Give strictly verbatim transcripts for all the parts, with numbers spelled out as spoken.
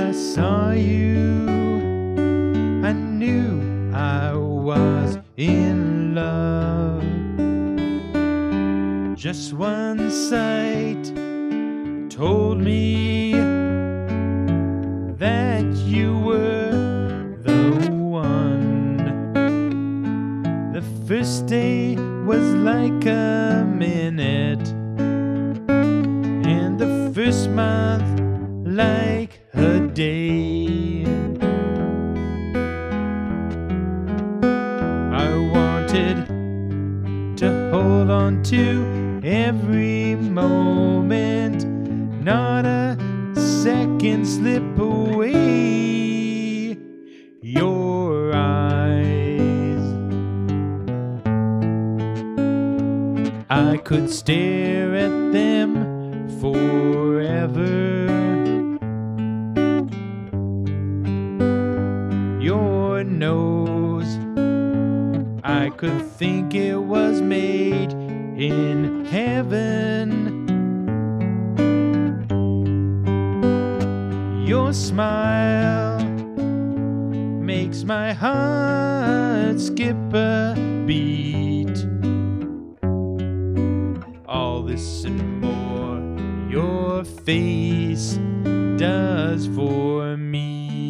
I saw you, I knew I was in love. Just one sight told me that you were the one. The first day was like a minute, and the first month like a day. I wanted to hold on to every moment, not a second slip away. Your eyes, I could stare at them forever. Your nose, I could think it was made in heaven. Your smile makes my heart skip a beat. All this and more your face does for me.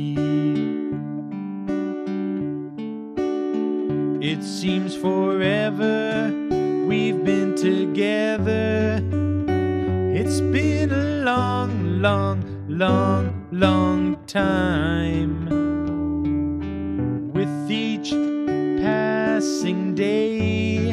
It seems forever we've been together. It's been a long, long, long, long time. With each passing day,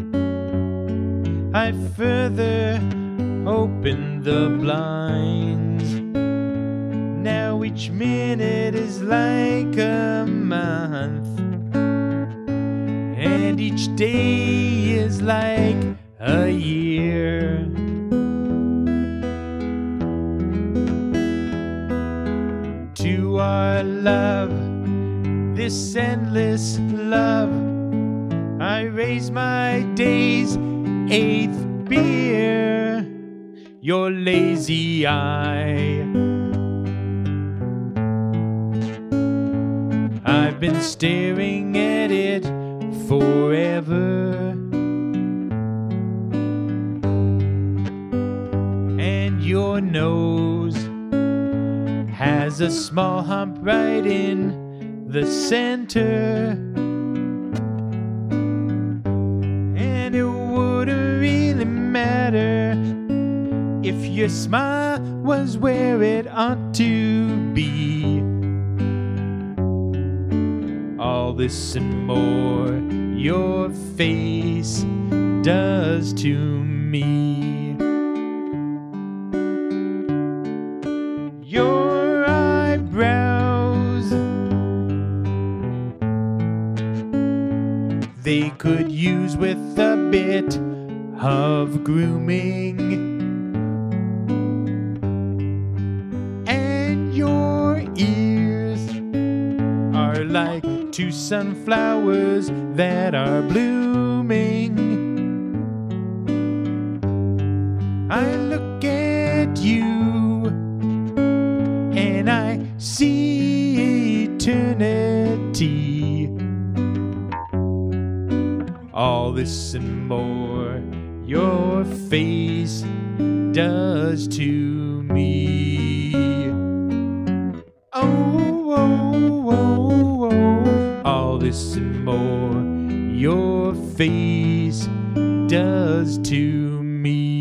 I further open the blinds. Now each minute is like a month, and each day is like a year. To our love, this endless love, I raise my day's eighth beer. Your lazy eye, I've been staring at it forever. And your nose has a small hump right in the center, and it wouldn't really matter if your smile was where it ought to be. All this and more your face does to me. Your eyebrows, they could use with a bit of grooming. And your ears are like two sunflowers that are blooming. I look at you and I see eternity. All this and more your face does to me. Oh, oh, oh, oh. All this and more your face does to me.